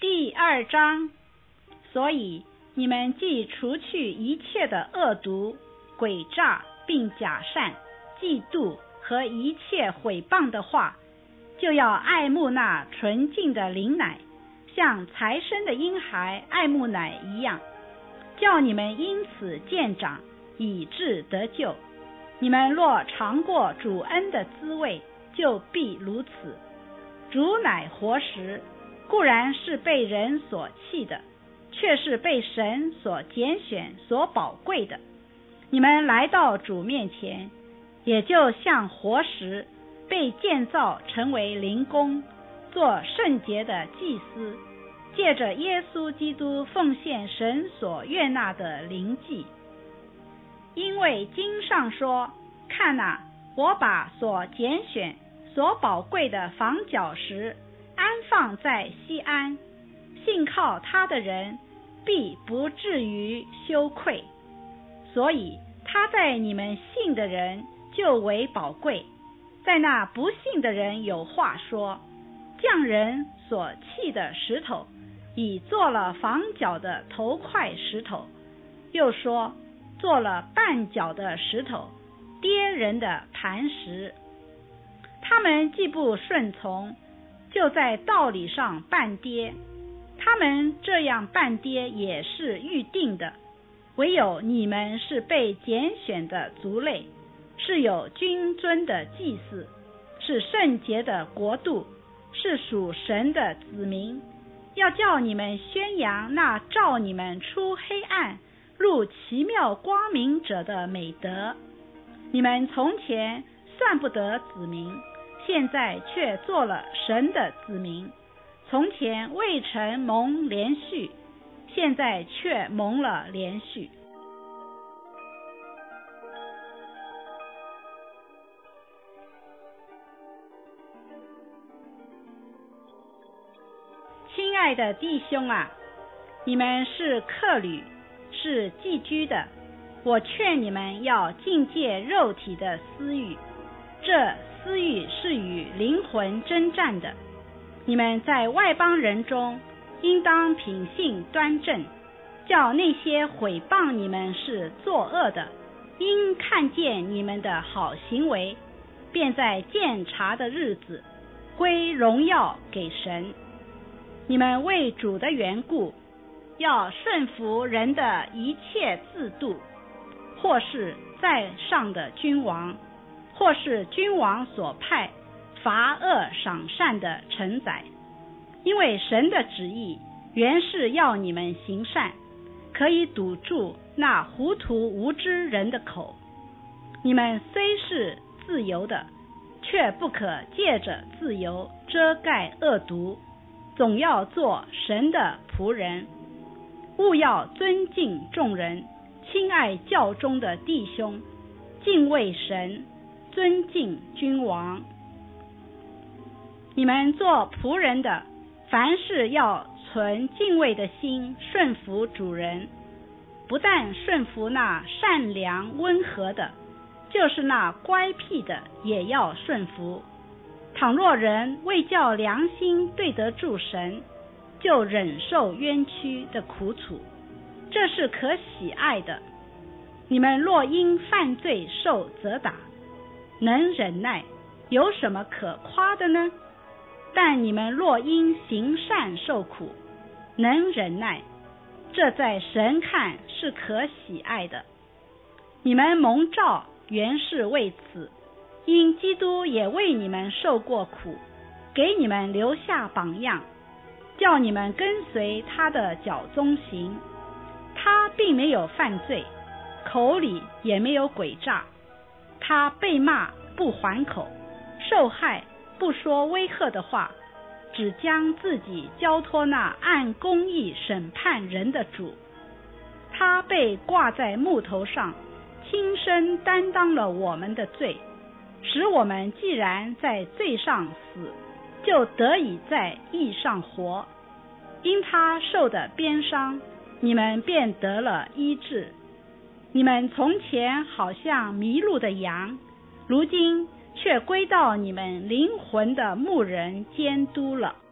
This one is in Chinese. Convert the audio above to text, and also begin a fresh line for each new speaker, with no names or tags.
第2章。所以你们既除去一切的恶毒、诡诈并假善、嫉妒和一切毁谤的话，就要爱慕那纯净的灵奶，像才生的婴孩爱慕奶一样，叫你们因此渐长，以致得救。你们若尝过主恩的滋味，就必如此。主乃活石，固然是被人所弃的，却是被神所拣选、所宝贵的。你们来到主面前，也就像活石，被建造成为灵宫，做圣洁的祭司，借着耶稣基督奉献神所悦纳的灵祭。因为经上说，看哪，我把所拣选、所宝贵的房角石安放在西安，信靠他的人必不至于羞愧。所以他在你们信的人就为宝贵，在那不信的人有话说，匠人所弃的石头，已做了房角的头块石头，又说做了绊脚的石头，跌人的磐石。他们既不顺从，就在道理上绊跌。他们这样绊跌也是预定的，唯有你们是被拣选的族类，是有君尊的祭司，是圣洁的国度，是属神的子民，要叫你们宣扬那照你们出黑暗入奇妙光明者的美德。你们从前算不得子民，现在却做了神的子民；从前未曾蒙连续，现在却蒙了连续。亲爱的弟兄啊，你们是客旅，是寄居的，我劝你们要禁戒肉体的私欲，这私欲是与灵魂征战的。你们在外邦人中，应当品性端正，叫那些毁谤你们是作恶的，因看见你们的好行为，便在鉴察的日子归荣耀给神。你们为主的缘故，要顺服人的一切制度，或是在上的君王，或是君王所派罚恶赏善的臣宰。因为神的旨意原是要你们行善，可以堵住那糊涂无知人的口。你们虽是自由的，却不可借着自由遮盖恶毒，总要做神的仆人。务要尊敬众人，亲爱教中的弟兄，敬畏神，尊敬君王。你们做仆人的，凡事要存敬畏的心，顺服主人。不但顺服那善良温和的，就是那乖僻的也要顺服。倘若人为叫良心对得住神，就忍受冤屈的苦楚，这是可喜爱的。你们若因犯罪受责打，能忍耐，有什么可夸的呢？但你们若因行善受苦，能忍耐，这在神看是可喜爱的。你们蒙召原是为此，因基督也为你们受过苦，给你们留下榜样，叫你们跟随他的脚踪行。他并没有犯罪，口里也没有诡诈。他被骂不还口，受害不说威吓的话，只将自己交托那按公义审判人的主。他被挂在木头上，亲身担当了我们的罪，使我们既然在罪上死，就得以在义上活。因他受的鞭伤，你们便得了医治。你们从前好像迷路的羊，如今却归到你们灵魂的牧人监督了。